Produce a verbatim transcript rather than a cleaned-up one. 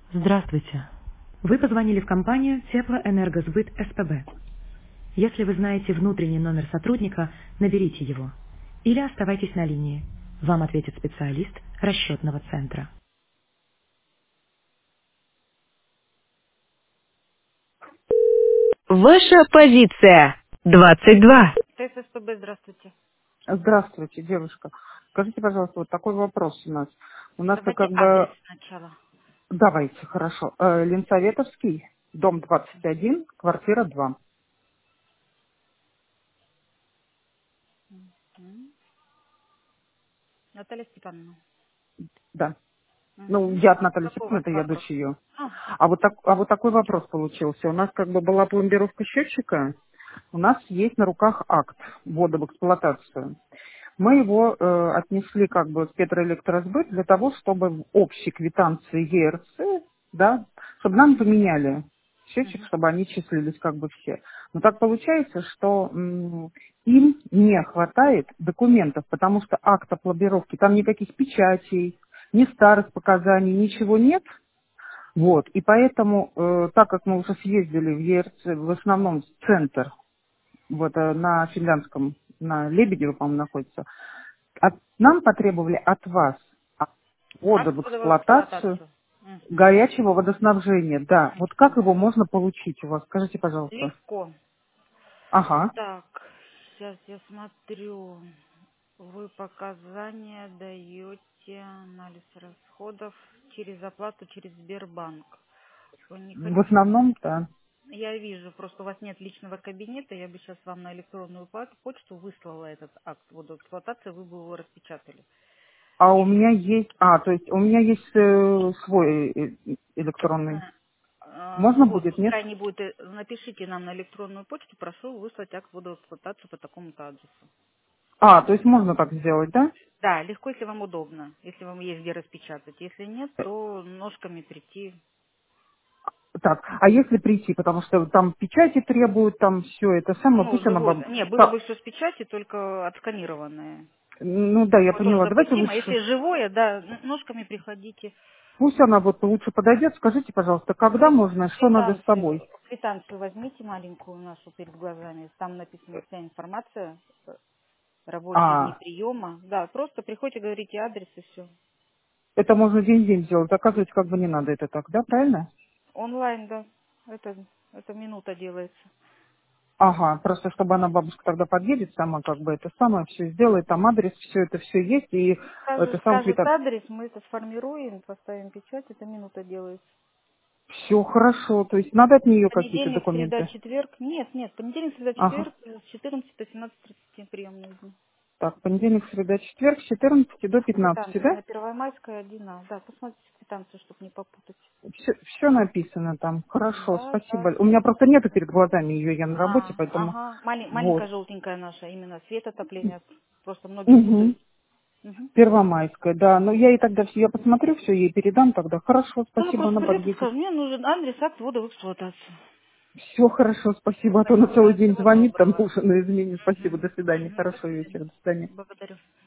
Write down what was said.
Здравствуйте. Вы позвонили в компанию Теплоэнергосбыт СПБ. Если вы знаете внутренний номер сотрудника, наберите его. Или оставайтесь на линии. Вам ответит специалист расчетного центра. Ваша позиция. двадцать два. ТССПБ, здравствуйте. Здравствуйте, девушка. Скажите, пожалуйста, вот такой вопрос у нас. У нас-то Давайте как адрес бы... сначала. Давайте, хорошо. Э, Ленсоветовский, дом двадцать один, квартира два. М. Наталья Степановна. Да. Ну, Мгм. я от Натальи Какой у Степановны, вас это я вопрос? дочь ее. А, А вот, так, а вот такой вопрос получился. У нас как бы была пломбировка счетчика, у нас есть на руках акт ввода в эксплуатацию. Мы его э, отнесли как бы в Петроэлектросбыт для того, чтобы в общей квитанции ЕРЦ, да, чтобы нам поменяли счетчик, мгм. чтобы они числились как бы все. Но так получается, что м, им не хватает документов, потому что акт о пломбировке, там никаких печатей, ни старых показаний, ничего нет. Вот. И поэтому, э, так как мы уже съездили в ЕРЦ, в основном в центр, вот э, на Финляндском, на Лебедево, по-моему, находится, от- нам потребовали от вас ввода Акт в ввода в эксплуатацию эксплуатацию. Мгм. горячего водоснабжения. Да, вот как его можно получить у вас? Скажите, пожалуйста. Легко. Ага. Так, сейчас я смотрю. Вы показания даете, анализ расходов через оплату через Сбербанк. Вы не В хотите... основном, да. Я вижу, просто у вас нет личного кабинета, я бы сейчас вам на электронную по- почту выслала этот акт водоэксплуатации, вы бы его распечатали. А у Если меня есть, а, то есть у меня есть э, свой э, э, электронный. э, Можно ну вот, будет, нет? пускай не будет, э, напишите нам на электронную почту, прошу выслать акт водоэксплуатации по такому-то адресу. А, то есть можно так сделать, да? Да, легко, если вам удобно, если вам есть где распечатать. Если нет, Э, то ножками прийти. Так, а если прийти, потому что там печати требуют, там все это самое, Ну, пусть она живой. вам... Не, было та- бы все с печати, только отсканированное. Ну да, я Такое тоже поняла. Давайте допустимо. лучше, Если живое, да, н- ножками приходите. пусть она вот лучше подойдет. Скажите, пожалуйста, когда Вы можно, что надо с квитанцию, собой? квитанцию возьмите маленькую нашу перед глазами. Там написана вся информация, э, рабочие дни А, приема. Да, просто приходите, говорите адрес и все. это можно день-день сделать. Оказывается, как бы не надо это так, да, правильно? Онлайн, да. Это, это минута делается. Ага, просто чтобы она, бабушка, тогда подъедет сама, как бы это самое, все сделает, там адрес, все это все есть, и Скажет, это сам скажет квитан. адрес, мы это сформируем, поставим печать, это минута делается. Все хорошо, то есть надо от нее какие-то Понедельник, среда, документы. четверг. Нет, нет, понедельник, среда, Ага. четверг с четырнадцати до семнадцати тридцати приемные дни. Так, понедельник, среда, четверг, с четырнадцати до пятнадцати, Квитанция да? на Первомайская один А. Да, посмотрите квитанцию, чтобы не попутать. Все, все написано там. Хорошо, Да, да, спасибо. У меня все. просто нету перед глазами ее, я на работе, А, поэтому ага. Малень- вот. маленькая желтенькая наша, именно свет отопления. Просто многие Угу. путают. Мгм. Первомайская, да. Но я ей тогда все, я посмотрю, все ей передам тогда. Хорошо, Ну, спасибо, просто она придет и подъедет. скажет, мне нужен адрес акт ввода в эксплуатацию. Все хорошо, спасибо. А то она целый Пожалуйста, день всего звонит, там доброго. ужин на измене. Спасибо, Мгм. до свидания. Мгм. До Хорошего вечера, свидания. до свидания. Благодарю.